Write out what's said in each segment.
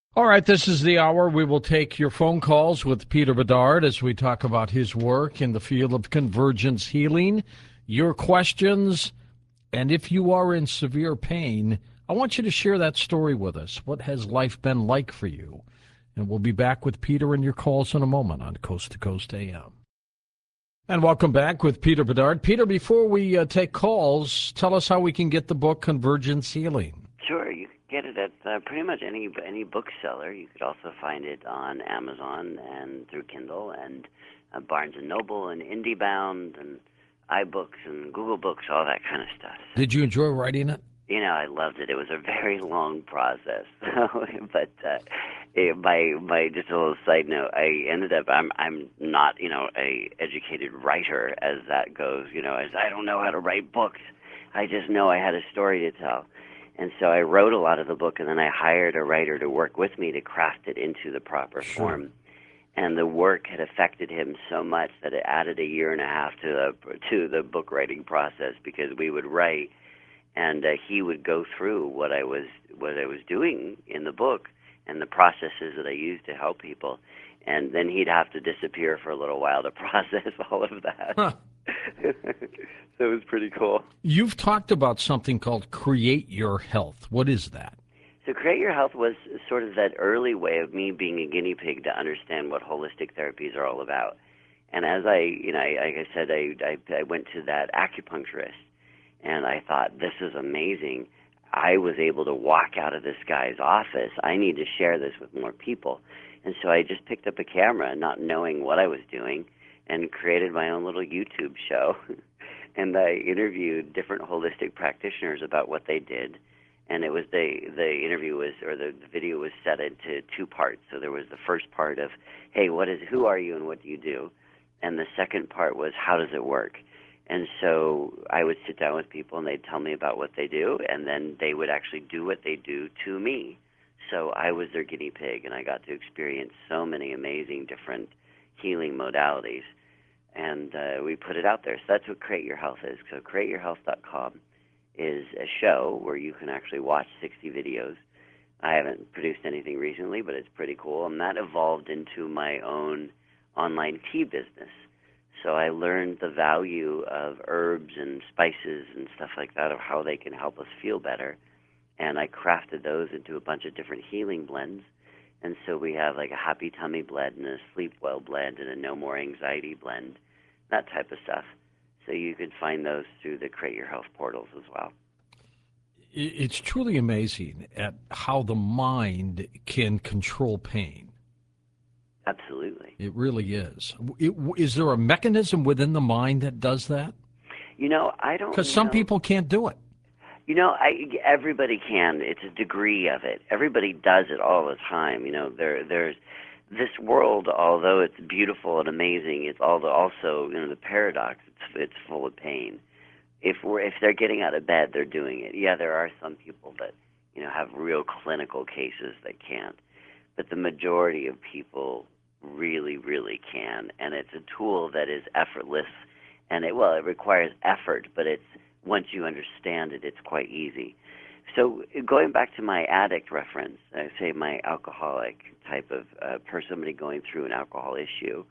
All right, this is the hour. We will take your phone calls with Peter Bedard as we talk about his work in the field of convergence healing, your questions, and if you are in severe pain, I want you to share that story with us. What has life been like for you? And we'll be back with Peter and your calls in a moment on Coast to Coast AM. And welcome back with Peter Bedard. Peter, before we take calls, tell us how we can get the book Convergence Healing. Sure, you could get it at pretty much any bookseller. You could also find it on Amazon and through Kindle and Barnes and Noble and IndieBound and iBooks and Google Books, all that kind of stuff. So, Did you enjoy writing it? I loved it. It was a very long process, but by just a little side note, I ended up I'm not a educated writer as that goes. As I don't know how to write books. I just know I had a story to tell. And so I wrote a lot of the book, and then I hired a writer to work with me to craft it into the proper form. And the work had affected him so much that it added a year and a half to the book writing process, because we would write, and he would go through what I was doing in the book and the processes that I used to help people, and then he'd have to disappear for a little while to process all of that. Huh. So it was pretty cool. You've talked about something called Create Your Health. What is that? So Create Your Health was sort of that early way of me being a guinea pig to understand what holistic therapies are all about. And as like I said, I went to that acupuncturist, and I thought, this is amazing. I was able to walk out of this guy's office. I need to share this with more people. And so I just picked up a camera, not knowing what I was doing, and created my own little YouTube show. And I interviewed different holistic practitioners about what they did. And it was the interview was, or the video was set into two parts. So there was the first part of, hey, who are you and what do you do? And the second part was, how does it work? And so I would sit down with people, and they'd tell me about what they do, and then they would actually do what they do to me. So I was their guinea pig, and I got to experience so many amazing different healing modalities. And we put it out there. So that's what Create Your Health is. So createyourhealth.com is a show where you can actually watch 60 videos. I haven't produced anything recently, but it's pretty cool. And that evolved into my own online tea business. So I learned the value of herbs and spices and stuff like that, of how they can help us feel better. And I crafted those into a bunch of different healing blends. And so we have like a happy tummy blend and a sleep well blend and a no more anxiety blend, that type of stuff. So you can find those through the Create Your Health portals as well. It's truly amazing at how the mind can control pain. Absolutely. It really is. Is there a mechanism within the mind that does that? I don't know. Because some people can't do it. Everybody can. It's a degree of it. Everybody does it all the time. There's this world, although it's beautiful and amazing, it's also the paradox. It's full of pain. If they're getting out of bed, they're doing it. Yeah, there are some people that have real clinical cases that can't, but the majority of people really, really can, and it's a tool that is effortless, and it requires effort, but it's once you understand it, it's quite easy. So going back to my addict reference, I say my alcoholic type of somebody going through an alcohol issue,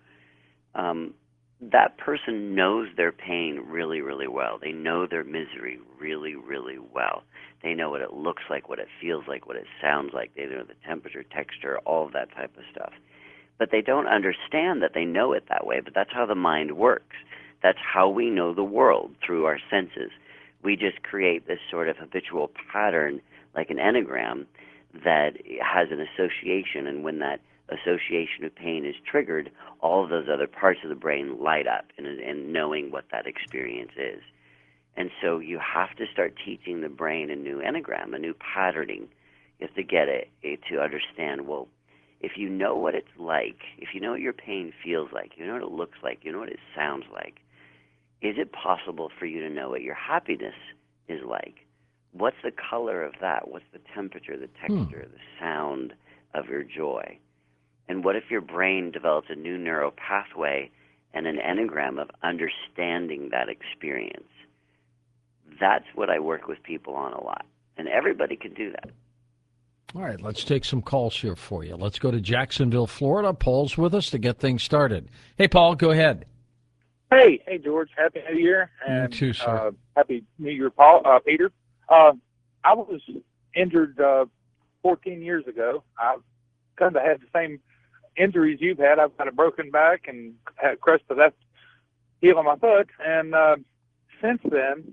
that person knows their pain really, really well. They know their misery really, really well. They know what it looks like, what it feels like, what it sounds like. They know the temperature, texture, all of that type of stuff. But they don't understand that they know it that way, but that's how the mind works. That's how we know the world, through our senses. We just create this sort of habitual pattern, like an enneagram, that has an association, and when that association of pain is triggered, all of those other parts of the brain light up in knowing what that experience is. And so you have to start teaching the brain a new enneagram, a new patterning. You have to get it to understand, well, if you know what it's like, if you know what your pain feels like, you know what it looks like, you know what it sounds like, is it possible for you to know what your happiness is like? What's the color of that? What's the temperature, the texture, the sound of your joy? And what if your brain develops a new neural pathway and an enneagram of understanding that experience? That's what I work with people on a lot. And everybody can do that. All right, let's take some calls here for you. Let's go to Jacksonville, Florida. Paul's with us to get things started. Hey, Paul, go ahead. Hey, George. Happy New Year, You and too, sir. Happy New Year, Paul. Peter. I was injured 14 years ago. I've kind of had the same injuries you've had. I've got a broken back and had crushed the left heel of my foot, and since then,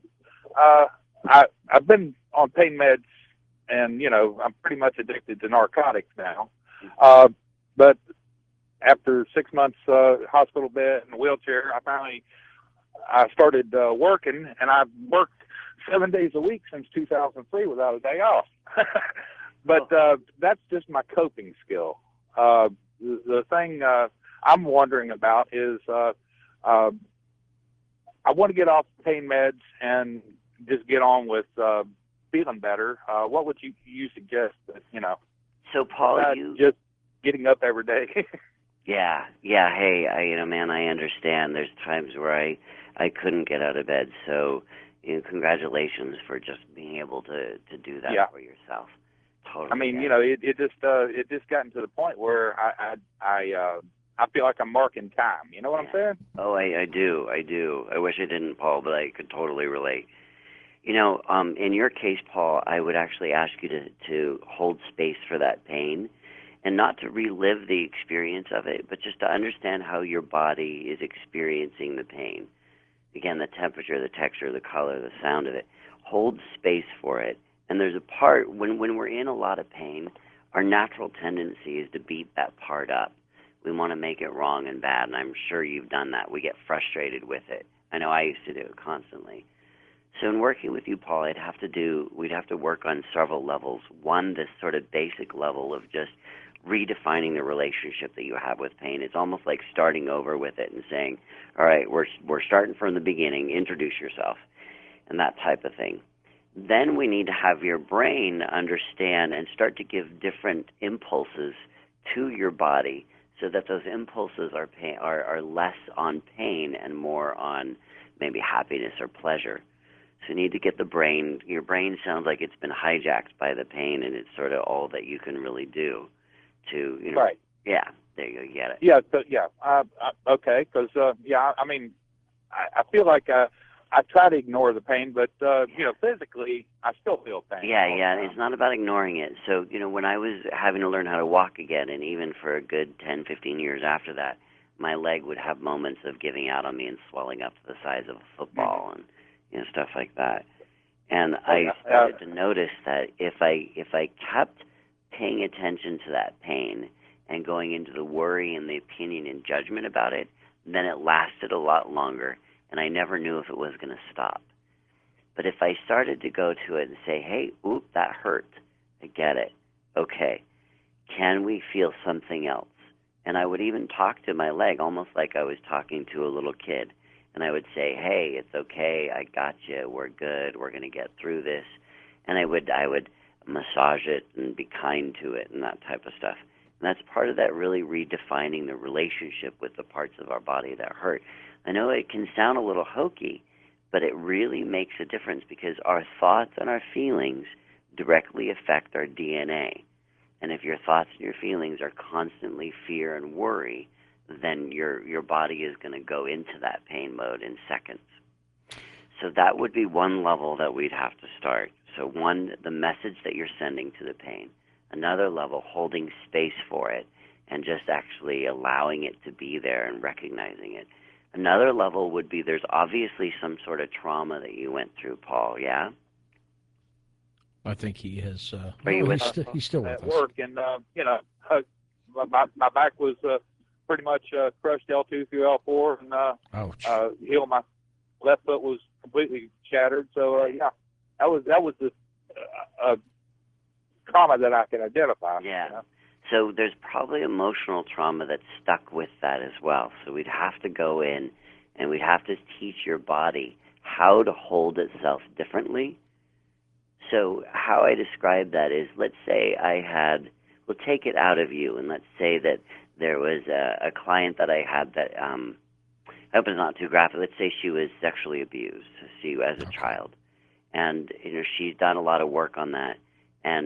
I've been on pain meds, and I'm pretty much addicted to narcotics now. But after 6 months hospital bed in a wheelchair, I started working, and I've worked 7 days a week since 2003 without a day off. But that's just my coping skill. The thing I'm wondering about is I want to get off pain meds and just get on with feeling better. What would you suggest? So, Paul, just getting up every day. Yeah. Hey, man, I understand. There's times where I couldn't get out of bed. So, congratulations for just being able to do that for yourself. Totally. I mean, it just gotten to the point where I feel like I'm marking time. You know what I'm saying? Oh, I do. I wish I didn't, Paul, but I could totally relate. In your case, Paul, I would actually ask you to hold space for that pain. And not to relive the experience of it, but just to understand how your body is experiencing the pain. Again, the temperature, the texture, the color, the sound of it. Hold space for it. And there's a part, when we're in a lot of pain, our natural tendency is to beat that part up. We want to make it wrong and bad, and I'm sure you've done that. We get frustrated with it. I know I used to do it constantly. So in working with you, Paul, we'd have to work on several levels. One, this sort of basic level of just redefining the relationship that you have with pain. It's almost like starting over with it and saying, all right, we're starting from the beginning, introduce yourself, and that type of thing. Then we need to have your brain understand and start to give different impulses to your body so that those impulses are less on pain and more on maybe happiness or pleasure. So you need to get your brain sounds like it's been hijacked by the pain, and it's sort of all that you can really do. Right. Yeah, there you go, get it. Yeah, okay, because I mean, I feel like I try to ignore the pain, but physically I still feel pain. Yeah, it's not about ignoring it. So when I was having to learn how to walk again, and even for a good 10, 15 years after that, my leg would have moments of giving out on me and swelling up to the size of a football, and stuff like that. And I started to notice that if I kept paying attention to that pain and going into the worry and the opinion and judgment about it, then it lasted a lot longer, and I never knew if it was going to stop. But if I started to go to it and say, hey, oop, that hurt, I get it, okay, can we feel something else? And I would even talk to my leg almost like I was talking to a little kid, and I would say, hey, it's okay, I got you, we're good, we're going to get through this. And I would massage it and be kind to it and that type of stuff. And that's part of that really redefining the relationship with the parts of our body that hurt. I know it can sound a little hokey, but it really makes a difference because our thoughts and our feelings directly affect our DNA. And if your thoughts and your feelings are constantly fear and worry, then your body is going to go into that pain mode in seconds. So that would be one level that we'd have to start. So one, the message that you're sending to the pain. Another level, holding space for it and just actually allowing it to be there and recognizing it. Another level would be there's obviously some sort of trauma that you went through, Paul, yeah? I think he has. He's still with at us. work, and my back was pretty much crushed L2 through L4, and Ouch. heel of my left foot was completely shattered. So that was the trauma that I can identify. Yeah. So there's probably emotional trauma that's stuck with that as well. So we'd have to go in and we'd have to teach your body how to hold itself differently. So how I describe that is, let's say we'll take it out of you, and let's say that there was a client that I had that, I hope it's not too graphic, let's say she was sexually abused as a child. And, she's done a lot of work on that. And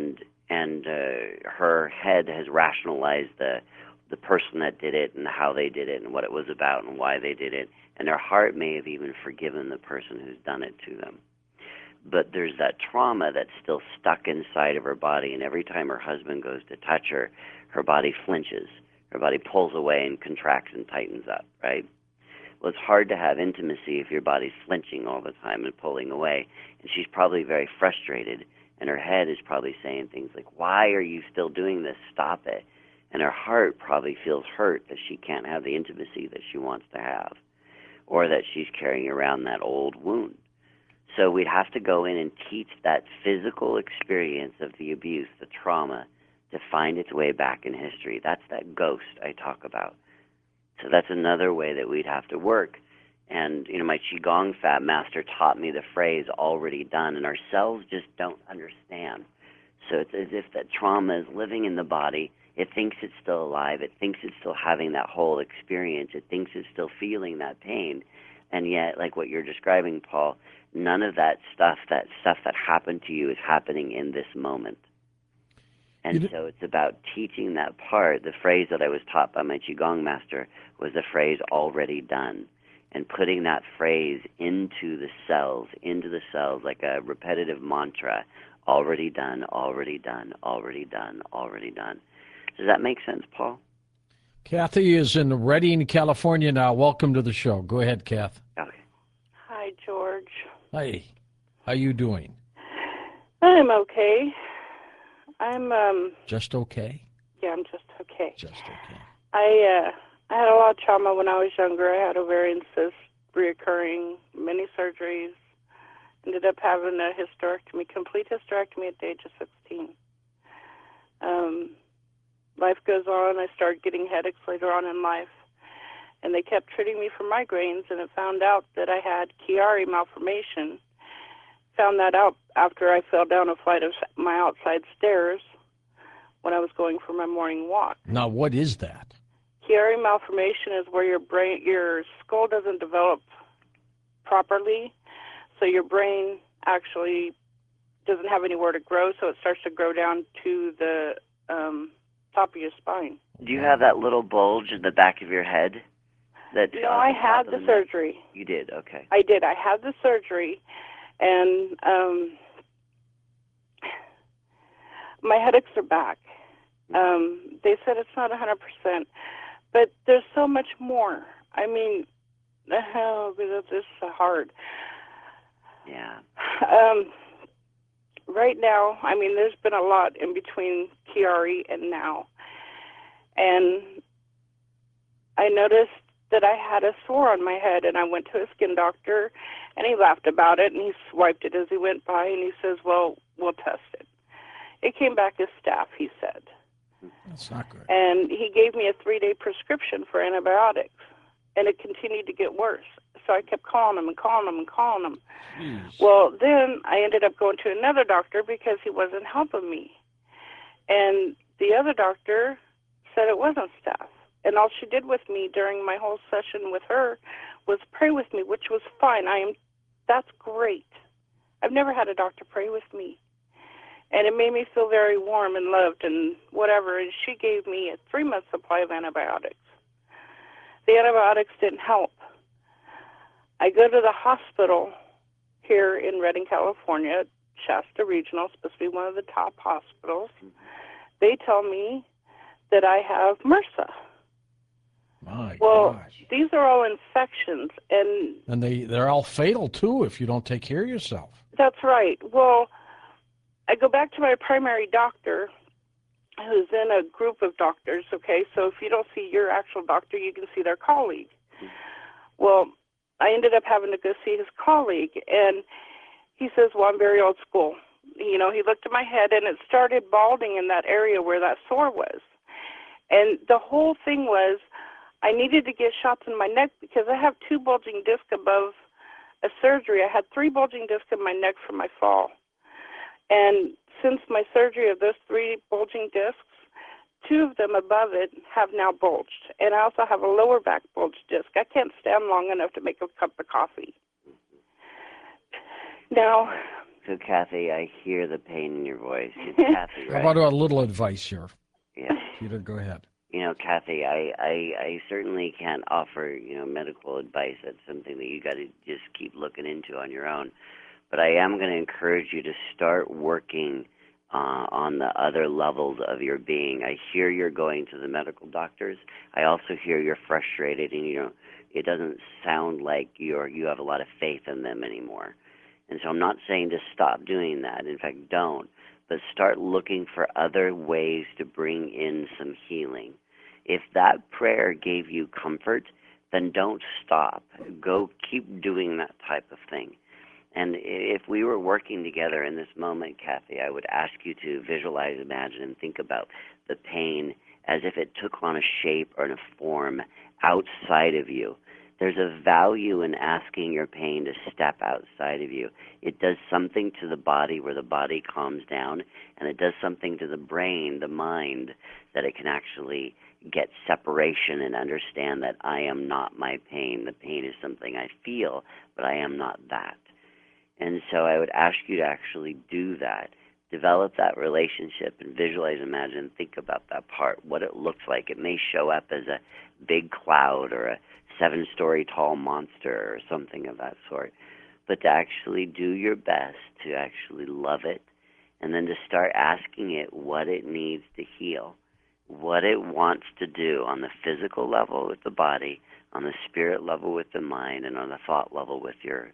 and her head has rationalized the person that did it and how they did it and what it was about and why they did it, and her heart may have even forgiven the person who's done it to them. But there's that trauma that's still stuck inside of her body, and every time her husband goes to touch her, her body flinches. Her body pulls away and contracts and tightens up, right? Well, it's hard to have intimacy if your body's flinching all the time and pulling away, and she's probably very frustrated, and her head is probably saying things like, why are you still doing this? Stop it. And her heart probably feels hurt that she can't have the intimacy that she wants to have, or that she's carrying around that old wound. So we'd have to go in and teach that physical experience of the abuse, the trauma, to find its way back in history. That's that ghost I talk about. So that's another way that we'd have to work. And, my Qigong Fat Master taught me the phrase, already done, and our cells just don't understand. So it's as if that trauma is living in the body. It thinks it's still alive. It thinks it's still having that whole experience. It thinks it's still feeling that pain. And yet, like what you're describing, Paul, none of that stuff that happened to you is happening in this moment. And so it's about teaching that part. The phrase that I was taught by my Qigong master was the phrase, already done, and putting that phrase into the cells like a repetitive mantra, already done, already done, already done, already done. Does that make sense, Paul? Kathy is in Redding, California now. Welcome to the show. Go ahead, Kath. Okay. Hi, George. Hi. How you doing? I'm okay. I'm Just okay? Yeah, I'm just okay. Just okay. I had a lot of trauma when I was younger. I had ovarian cysts reoccurring, many surgeries. Ended up having a hysterectomy, complete hysterectomy at the age of 16. Life goes on. I started getting headaches later on in life. And they kept treating me for migraines, and it found out that I had Chiari malformation. Found that out after I fell down a flight of my outside stairs when I was going for my morning walk. Now, what is that? Chiari malformation is where your skull doesn't develop properly, so your brain actually doesn't have anywhere to grow, so it starts to grow down to the top of your spine. Do you have that little bulge in the back of your head? No, I had the surgery. You did, okay. I did. I had the surgery, and my headaches are back. They said it's not 100%, but there's so much more. I mean, this is hard. Yeah. Right now, I mean, there's been a lot in between Chiari and now. And I noticed that I had a sore on my head, and I went to a skin doctor, and he laughed about it, and he swiped it as he went by, and he says, well, we'll test it. It came back as staph, he said. That's not good. And he gave me a 3-day prescription for antibiotics, and it continued to get worse. So I kept calling him and calling him and calling him. Jeez. Well, then I ended up going to another doctor because he wasn't helping me. And the other doctor said it wasn't staph. And all she did with me during my whole session with her was pray with me, which was fine. That's great. I've never had a doctor pray with me. And it made me feel very warm and loved and whatever. And she gave me a 3-month supply of antibiotics. The antibiotics didn't help. I go to the hospital here in Redding, California, Shasta Regional, supposed to be one of the top hospitals. They tell me that I have MRSA. My Well, gosh. these are all infections, and they're all fatal, too, if you don't take care of yourself. That's right. Well, I go back to my primary doctor, who's in a group of doctors, okay? So if you don't see your actual doctor, you can see their colleague. Well, I ended up having to go see his colleague, and he says, well, I'm very old school. He looked at my head, and it started balding in that area where that sore was. And the whole thing was I needed to get shots in my neck because I have 2 bulging discs above a surgery. I had 3 bulging discs in my neck from my fall. And since my surgery of those 3 bulging discs, 2 of them above it have now bulged. And I also have a lower back bulge disc. I can't stand long enough to make a cup of coffee. Now, So, Kathy, I hear the pain in your voice. It's Kathy, How right? about a little advice here? Yeah. Peter, go ahead. Kathy, I certainly can't offer, medical advice. That's something that you got to just keep looking into on your own. But I am going to encourage you to start working on the other levels of your being. I hear you're going to the medical doctors. I also hear you're frustrated, and it doesn't sound like you have a lot of faith in them anymore. And so I'm not saying to stop doing that. In fact, don't. But start looking for other ways to bring in some healing. If that prayer gave you comfort, then don't stop. Go keep doing that type of thing. And if we were working together in this moment, Kathy, I would ask you to visualize, imagine, and think about the pain as if it took on a shape or a form outside of you. There's a value in asking your pain to step outside of you. It does something to the body where the body calms down, and it does something to the brain, the mind, that it can actually get separation and understand that I am not my pain. The pain is something I feel, but I am not that. And so I would ask you to actually do that. Develop that relationship and visualize, imagine, think about that part, what it looks like. It may show up as a big cloud or a 7-story tall monster or something of that sort. But to actually do your best to actually love it, and then to start asking it what it needs to heal, what it wants to do on the physical level with the body, on the spirit level with the mind, and on the thought level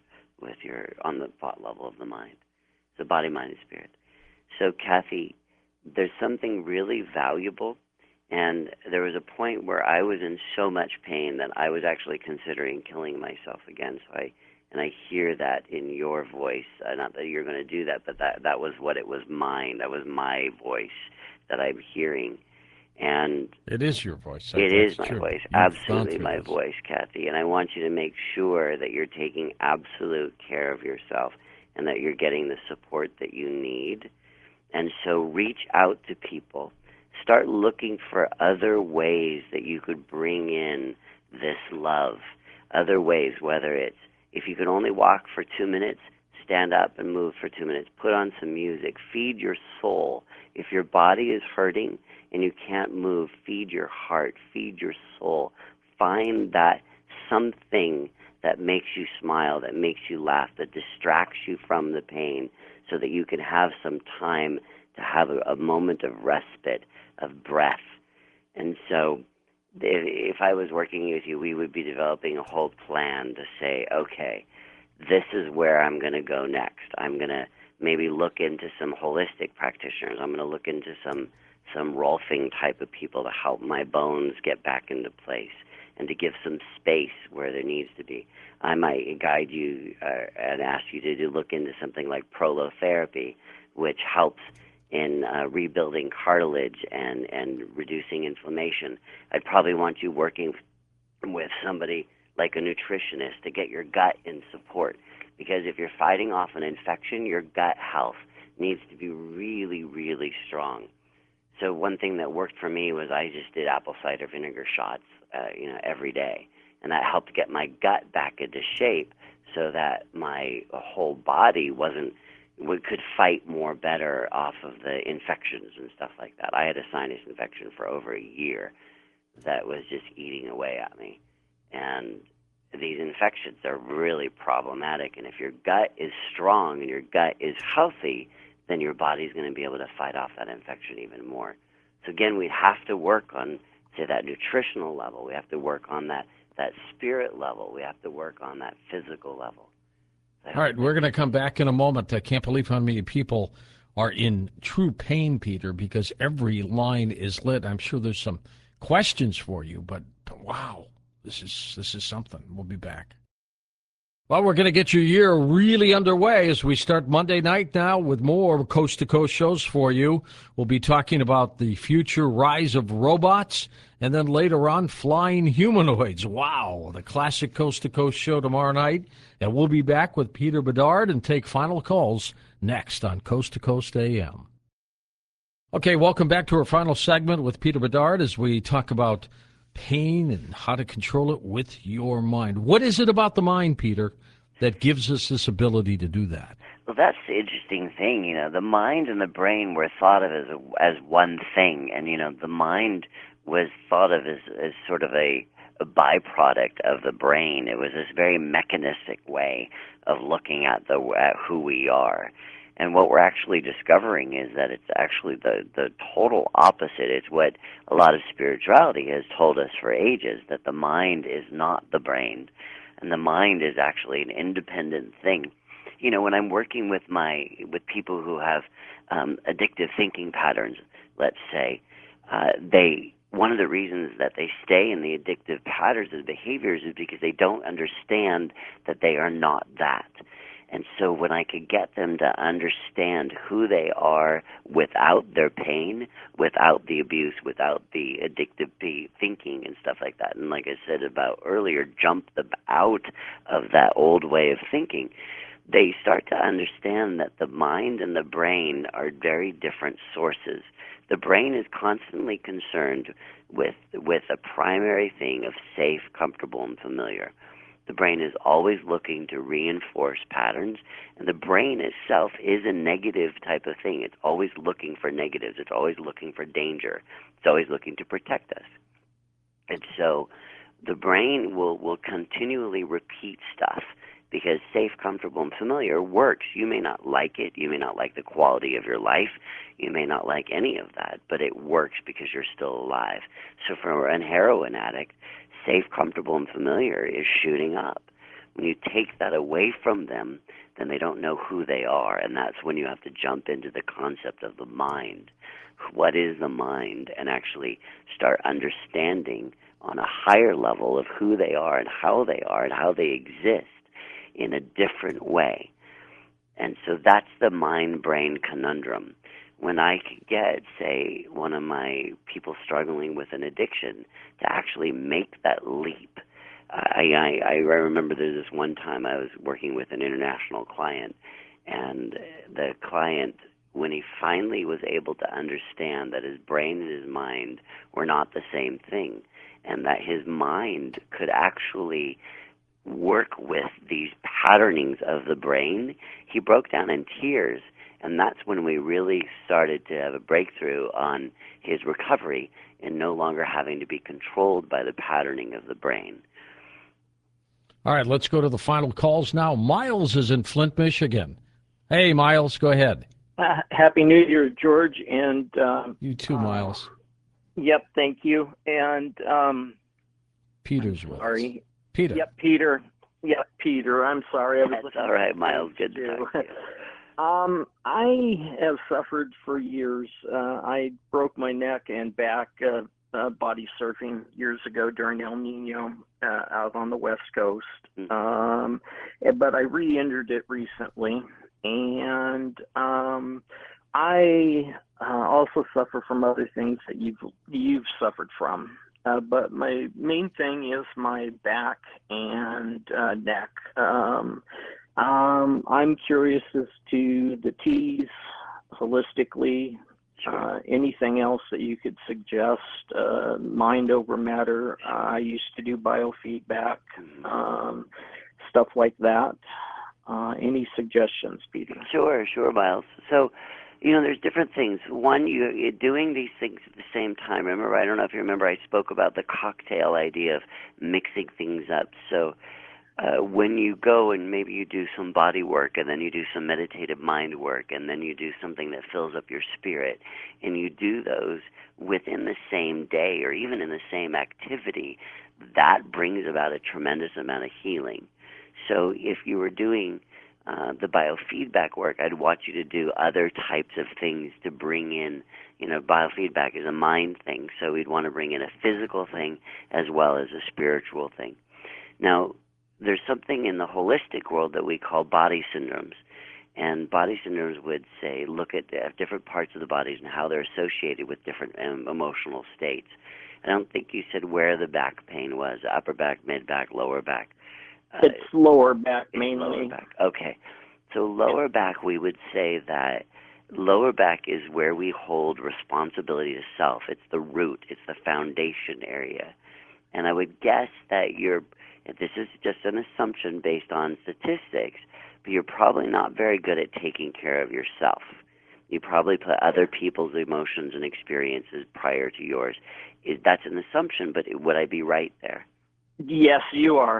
on the thought level of the mind. So body, mind, and spirit. So Kathy, there's something really valuable, and there was a point where I was in so much pain that I was actually considering killing myself again. So I hear that in your voice. Not that you're going to do that, but that was what it was mine. That was my voice that I'm hearing. And it is your voice. It is my true. voice, You've absolutely my this. voice, Kathy. And I want you to make sure that you're taking absolute care of yourself and that you're getting the support that you need. And so reach out to people. Start looking for other ways that you could bring in this love. Other ways, whether it's, if you can only walk for 2 minutes, stand up and move for 2 minutes. Put on some music. Feed your soul. If your body is hurting and you can't move, feed your heart. Feed your soul. Find that something that makes you smile, that makes you laugh, that distracts you from the pain so that you can have some time to have a moment of respite, of breath. And so if I was working with you, we would be developing a whole plan to say, okay, this is where I'm going to go next. I'm going to maybe look into some holistic practitioners. I'm going to look into some Rolfing type of people to help my bones get back into place and to give some space where there needs to be. I might guide you and ask you to look into something like prolotherapy, which helps in rebuilding cartilage and reducing inflammation. I'd probably want you working with somebody like a nutritionist to get your gut in support, because if you're fighting off an infection, your gut health needs to be really, really strong. So one thing that worked for me was I just did apple cider vinegar shots, every day, and that helped get my gut back into shape so that my whole body could fight more better off of the infections and stuff like that. I had a sinus infection for over a year that was just eating away at me, and these infections are really problematic. And if your gut is strong and your gut is healthy, then your body's going to be able to fight off that infection even more. So again, we have to work on, say, that nutritional level. We have to work on that spirit level. We have to work on that physical level. All right, we're going to come back in a moment. I can't believe how many people are in true pain, Peter, because every line is lit. I'm sure there's some questions for you, but wow, this is something. We'll be back. Well, we're going to get your year really underway as we start Monday night now with more coast-to-coast shows for you. We'll be talking about the future rise of robots, and then later on, flying humanoids. Wow, the classic coast-to-coast show tomorrow night. And we'll be back with Peter Bedard and take final calls next on Coast to Coast AM. Okay, welcome back to our final segment with Peter Bedard as we talk about pain and how to control it with your mind. What is it about the mind, Peter, that gives us this ability to do that? Well, that's the interesting thing. The mind and the brain were thought of as one thing, and the mind was thought of as sort of a byproduct of the brain. It was this very mechanistic way of looking at who we are. And what we're actually discovering is that it's actually the total opposite. It's what a lot of spirituality has told us for ages, that the mind is not the brain, and the mind is actually an independent thing. When I'm working with people who have addictive thinking patterns, let's say, one of the reasons that they stay in the addictive patterns and behaviors is because they don't understand that they are not that. And so when I could get them to understand who they are without their pain, without the abuse, without the addictive thinking and stuff like that, and like I said about earlier, jump them out of that old way of thinking, they start to understand that the mind and the brain are very different sources. The brain is constantly concerned with a primary thing of safe, comfortable, and familiar. The brain is always looking to reinforce patterns, and the brain itself is a negative type of thing. It's always looking for negatives. It's always looking for danger. It's always looking to protect us. And so the brain will continually repeat stuff because safe, comfortable, and familiar works. You may not like it. You may not like the quality of your life. You may not like any of that, but it works because you're still alive. So for a heroin addict, safe, comfortable, and familiar is shooting up. When you take that away from them, then they don't know who they are, and that's when you have to jump into the concept of the mind. What is the mind? And actually start understanding on a higher level of who they are and how they exist in a different way. And so that's the mind-brain conundrum. When I could get, say, one of my people struggling with an addiction to actually make that leap. I remember there's this one time I was working with an international client, and the client, when he finally was able to understand that his brain and his mind were not the same thing, and that his mind could actually work with these patternings of the brain, he broke down in tears. And that's when we really started to have a breakthrough on his recovery and no longer having to be controlled by the patterning of the brain. All right, let's go to the final calls now. Miles is in Flint, Michigan. Hey, Miles, go ahead. Happy New Year, George. And you too, Miles. Yep, thank you. And Peter's with sorry. Us. Peter. Yep, Peter. Yep, Peter. I'm sorry. That's all right, Miles. Good to talk to you. I have suffered for years. I broke my neck and back body surfing years ago during El Nino out on the West Coast. But I re-injured it recently. And I also suffer from other things that you've suffered from. But my main thing is my back and neck. I'm curious as to the T's holistically, anything else that you could suggest, mind over matter. I used to do biofeedback, stuff like that. Any suggestions, Peter? Sure, Miles. So, there's different things. One, you're doing these things at the same time. Remember, I don't know if you remember, I spoke about the cocktail idea of mixing things up. So when you go and maybe you do some body work and then you do some meditative mind work and then you do something that fills up your spirit and you do those within the same day or even in the same activity, that brings about a tremendous amount of healing. So if you were doing the biofeedback work, I'd want you to do other types of things to bring in, biofeedback is a mind thing, so we'd want to bring in a physical thing as well as a spiritual thing. Now, there's something in the holistic world that we call body syndromes. And body syndromes would say, look at different parts of the bodies and how they're associated with different emotional states. I don't think you said where the back pain was, upper back, mid back, lower back. It's lower back mainly. Lower back. Okay. So lower back, we would say that lower back is where we hold responsibility to self. It's the root. It's the foundation area. And I would guess that This is just an assumption based on statistics, but you're probably not very good at taking care of yourself. You probably put other people's emotions and experiences prior to yours. That's an assumption, but would I be right there? Yes, you are.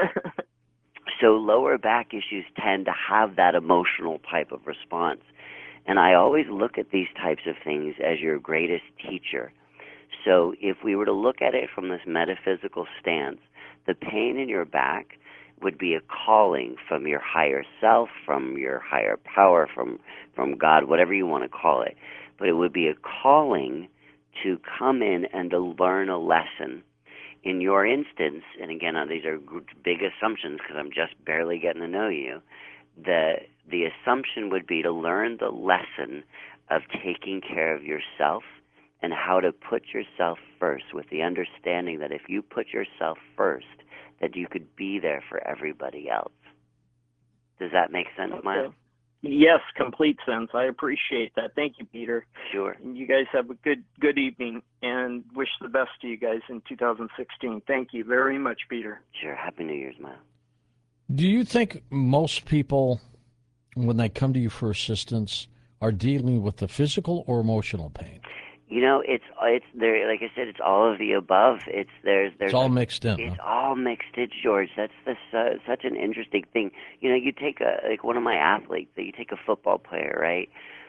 So lower back issues tend to have that emotional type of response. And I always look at these types of things as your greatest teacher. So if we were to look at it from this metaphysical stance, the pain in your back would be a calling from your higher self, from your higher power, from God, whatever you want to call it. But it would be a calling to come in and to learn a lesson. In your instance, and again, these are big assumptions because I'm just barely getting to know you, the assumption would be to learn the lesson of taking care of yourself and how to put yourself first, with the understanding that if you put yourself first, that you could be there for everybody else. Does that make sense, Miles? Yes, complete sense. I appreciate that. Thank you, Peter. Sure. And you guys have a good evening, and wish the best to you guys in 2016. Thank you very much, Peter. Sure. Happy New Year's, Miles. Do you think most people, when they come to you for assistance, are dealing with the physical or emotional pain? You know, it's there. Like I said, it's all of the above. There's all mixed in. It's all mixed in, George. That's such an interesting thing. You know, you take one of my athletes. You take a football player, right?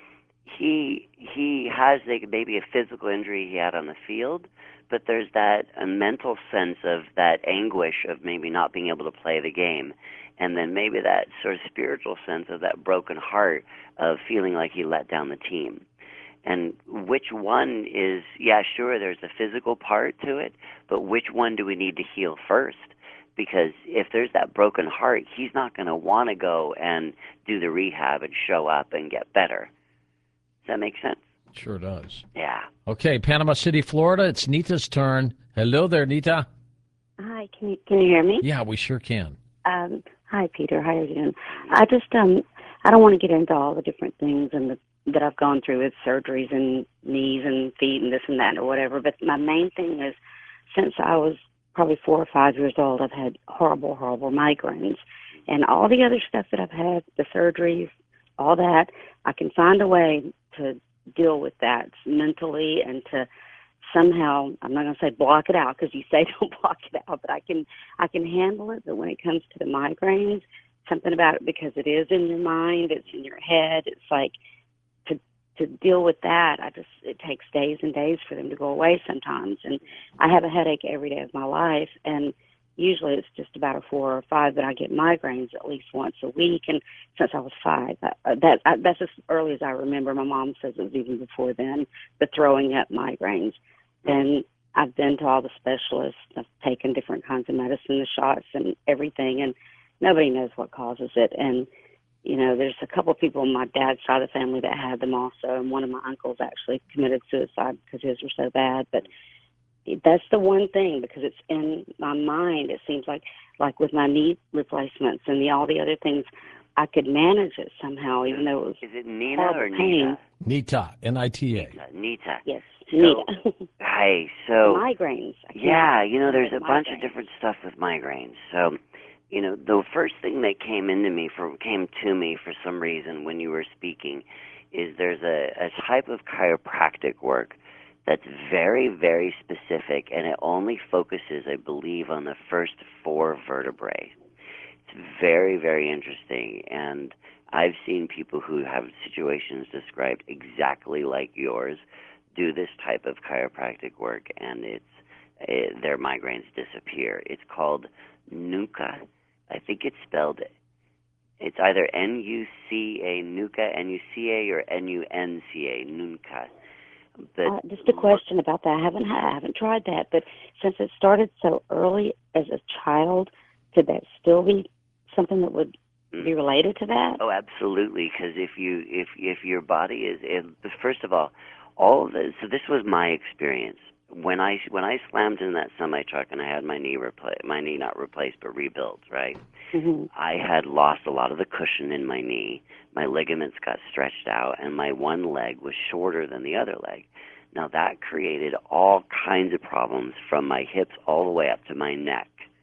He has maybe a physical injury he had on the field, but there's that a mental sense of that anguish of maybe not being able to play the game, and then maybe that sort of spiritual sense of that broken heart of feeling like he let down the team. And which one is, yeah, sure, there's a physical part to it, but which one do we need to heal first? Because if there's that broken heart, he's not going to want to go and do the rehab and show up and get better. Does that make sense? Sure does. Yeah. Okay, Panama City, Florida, it's Nita's turn. Hello there, Nita. Hi, can you hear me? Yeah, we sure can. Hi, Peter. How are you doing? I just I don't want to get into all the different things that I've gone through with surgeries and knees and feet and this and that or whatever. But my main thing is, since I was probably 4 or 5 years old, I've had horrible migraines, and all the other stuff that I've had, the surgeries, all that, I can find a way to deal with that mentally and to somehow, I'm not going to say block it out because you say don't block it out, but I can handle it. But when it comes to the migraines, something about it, because it is in your mind, it's in your head, it's like to deal with that, it takes days and days for them to go away sometimes. And I have a headache every day of my life, and usually it's just about a 4 or 5, but I get migraines at least once a week. And since I was 5, that's as early as I remember. My mom says it was even before then, the throwing up migraines. And I've been to all the specialists. I've taken different kinds of medicine, the shots and everything, and nobody knows what causes it. And you know, there's a couple of people on my dad's side of the family that had them also, and one of my uncles actually committed suicide because his were so bad. But that's the one thing, because it's in my mind. It seems like with my knee replacements and all the other things, I could manage it somehow, even though it was Is it Nina or pain. Nita? Nita, N-I-T-A. Nita. Yes, So, Nita. hi. So Migraines. yeah, you know, there's a bunch of different stuff with migraines. So, you know, the first thing that came to me for some reason when you were speaking is there's a type of chiropractic work that's very, very specific, and it only focuses, I believe, on the first 4 vertebrae. It's very, very interesting, and I've seen people who have situations described exactly like yours do this type of chiropractic work, and their migraines disappear. It's called NUCA. I think it's spelled, it's either N-U-C-A, NUCA, N-U-C-A, or N-U-N-C-A, NUCA. But just a question about that. I haven't tried that, but since it started so early as a child, could that still be something that would be related to that? Oh, absolutely. Because if your body is, first of all of this. So this was my experience when I slammed in that semi truck and I had my knee not replaced but rebuilt. Right. Mm-hmm. I had lost a lot of the cushion in my knee. My ligaments got stretched out, and my one leg was shorter than the other leg. Now, that created all kinds of problems from my hips all the way up to my neck.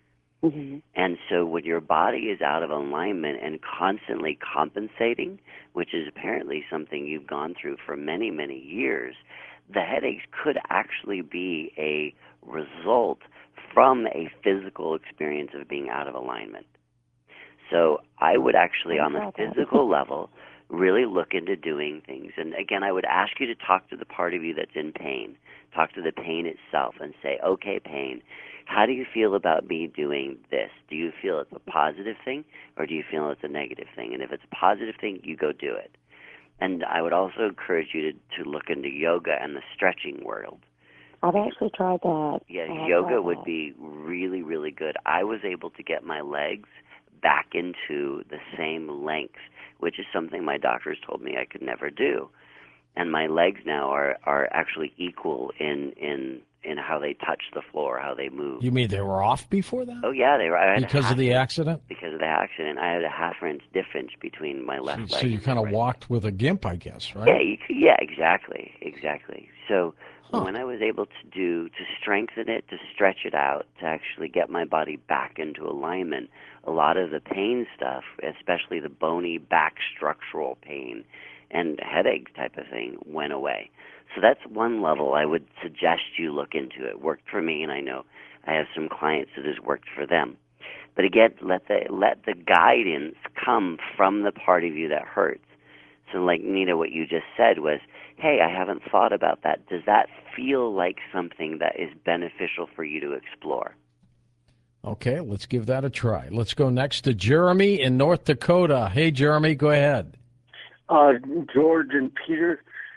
Hmm. And so when your body is out of alignment and constantly compensating, which is apparently something you've gone through for many, many years, the headaches could actually be a result from a physical experience of being out of alignment. So I would actually, on the physical level, really look into doing things. And again, I would ask you to talk to the part of you that's in pain. Talk to the pain itself and say, okay, pain, how do you feel about me doing this? Do you feel it's a positive thing, or do you feel it's a negative thing? And if it's a positive thing, you go do it. And I would also encourage you to look into yoga and the stretching world. I've actually tried that. Yeah, yoga would be really, really good. I was able to get my legs back into the same length, which is something my doctors told me I could never do. And my legs now are actually equal in how they touch the floor, how they move. You mean they were off before that? Oh yeah, they were. I had Because of the accident? Because of the accident, I had a half-inch difference between my left leg. So you kind of walked with a gimp, I guess, right? Yeah, yeah, exactly. So when I was able to strengthen it, to stretch it out, to actually get my body back into alignment, a lot of the pain stuff, especially the bony back structural pain and headache type of thing, went away. So that's one level I would suggest you look into. It worked for me, and I know I have some clients that has worked for them. But again, let the guidance come from the part of you that hurts. So like, Nina, what you just said was, hey, I haven't thought about that. Does that feel like something that is beneficial for you to explore? Okay, let's give that a try. Let's go next to Jeremy in North Dakota. Hey, Jeremy, go ahead. George and Peter,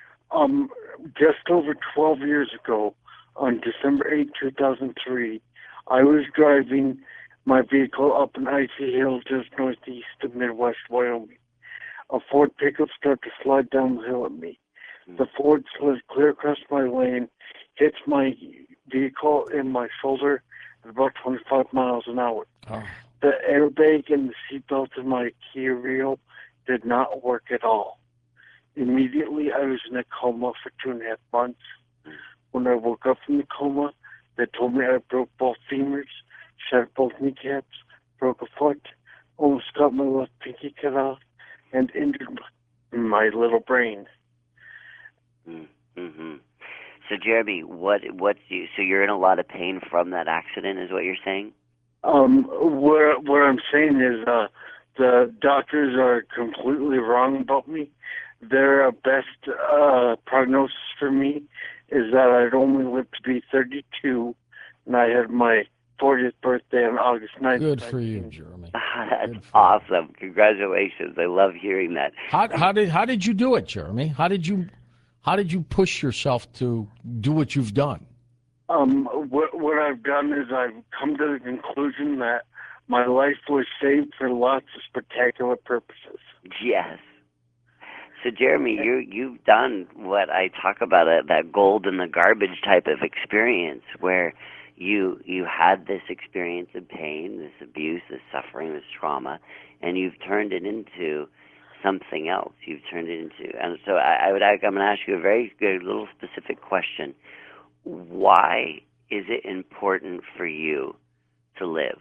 just over 12 years ago, on December 8, 2003, I was driving my vehicle up an icy hill just northeast of Midwest Wyoming. A Ford pickup started to slide down the hill at me. The Ford slid clear across my lane, hit my vehicle in my shoulder at about 25 miles an hour. Oh. The airbag and the seatbelt in my Kia Rio did not work at all. Immediately, I was in a coma for 2.5 months. When I woke up from the coma, they told me I broke both femurs, shattered both kneecaps, broke a foot, almost got my left pinky cut off, and injured my little brain. Mm-hmm. So, Jeremy, so you're in a lot of pain from that accident, is what you're saying? What I'm saying is the doctors are completely wrong about me. Their best prognosis for me is that I'd only live to be 32, and I had my 40th birthday on August 9th. Good for you, Jeremy. That's awesome. Congratulations. I love hearing that. How did you do it, Jeremy? How did you push yourself to do what you've done? What I've done is I've come to the conclusion that my life was saved for lots of spectacular purposes. Yes. So, Jeremy, you've done what I talk about, that gold in the garbage type of experience, where you had this experience of pain, this abuse, this suffering, this trauma, and you've turned it into something else. You've turned it into, and so I'm going to ask you a very good little specific question. Why is it important for you to live?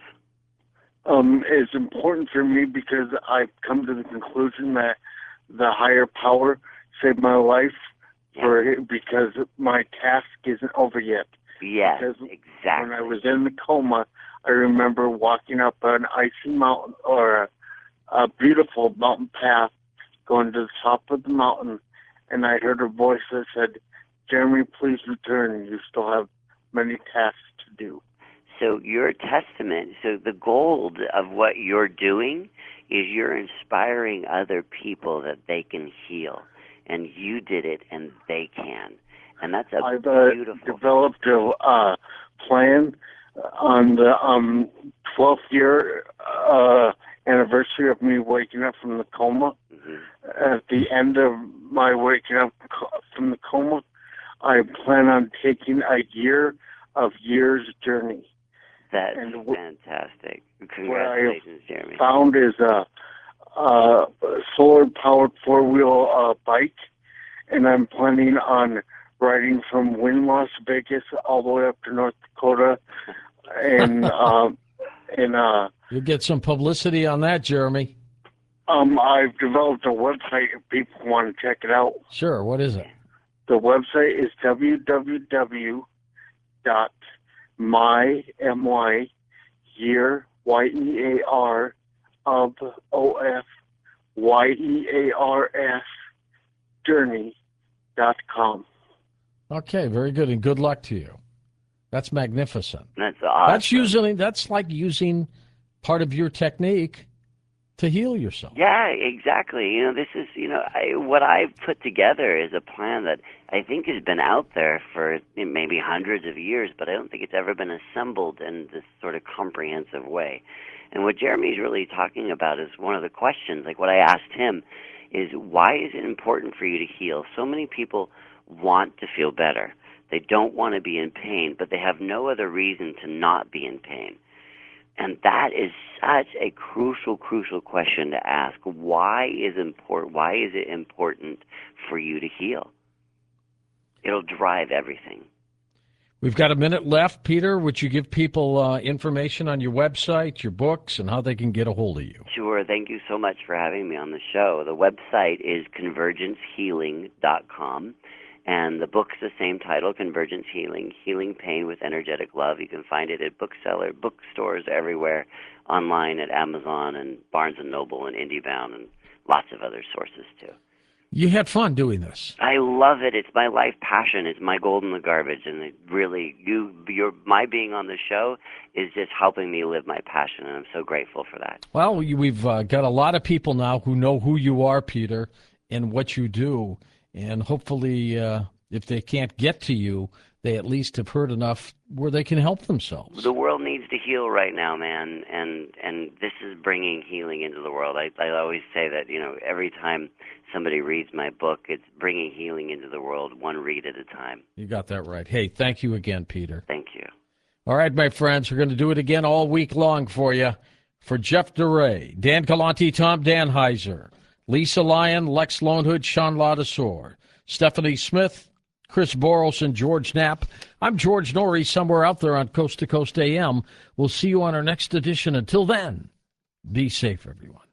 It's important for me because I've come to the conclusion that the higher power saved my life because my task isn't over yet. Yes, because exactly. When I was in the coma, I remember walking up an icy mountain or a beautiful mountain path, going to the top of the mountain, and I heard a voice that said, "Jeremy, please return. You still have many tasks to do." So your testament, so the gold of what you're doing is you're inspiring other people that they can heal. And you did it, and they can. And that's a beautiful... I've developed a plan on the 12th year anniversary of me waking up from the coma. Mm-hmm. At the end of my waking up from the coma, I plan on taking a year of years journey. That's fantastic. Congratulations, what Jeremy. Found is a solar-powered four-wheel bike, and I'm planning on riding from Wynn, Las Vegas, all the way up to North Dakota, and And You'll get some publicity on that, Jeremy. I've developed a website if people want to check it out. Sure. What is it? The website is www.myyear, Y-E-A-R, of O-F-Y-E-A-R-S, journey.com. Okay, very good, and good luck to you. That's magnificent. That's awesome. That's like using part of your technique to heal yourself. Yeah, exactly. You know, this is, what I've put together is a plan that I think has been out there for maybe hundreds of years, but I don't think it's ever been assembled in this sort of comprehensive way. And what Jeremy's really talking about is one of the questions, like what I asked him, is why is it important for you to heal? So many people want to feel better. They don't want to be in pain, but they have no other reason to not be in pain. And that is such a crucial question to ask. Why is it important for you to heal? It'll drive everything. We've got a minute left. Peter, would you give people information on your website, your books, and how they can get a hold of you? Sure. Thank you so much for having me on the show. The website is convergencehealing.com. And the book's the same title, Convergence Healing, Healing Pain with Energetic Love. You can find it at bookstores everywhere, online at Amazon and Barnes & Noble and IndieBound and lots of other sources, too. You had fun doing this. I love it. It's my life passion. It's my gold in the garbage. And it really, my being on the show is just helping me live my passion, and I'm so grateful for that. Well, we've got a lot of people now who know who you are, Peter, and what you do. And hopefully, if they can't get to you, they at least have heard enough where they can help themselves. The world needs to heal right now, man, and this is bringing healing into the world. I always say that, every time somebody reads my book, it's bringing healing into the world, one read at a time. You got that right. Hey, thank you again, Peter. Thank you. All right, my friends, we're going to do it again all week long for you. For Jeff DeRay, Dan Galanti, Tom Danheiser, Lisa Lyon, Lex Lonehood, Sean Ladasor, Stephanie Smith, Chris Boros, and George Knapp. I'm George Norrie, somewhere out there on Coast to Coast AM. We'll see you on our next edition. Until then, be safe, everyone.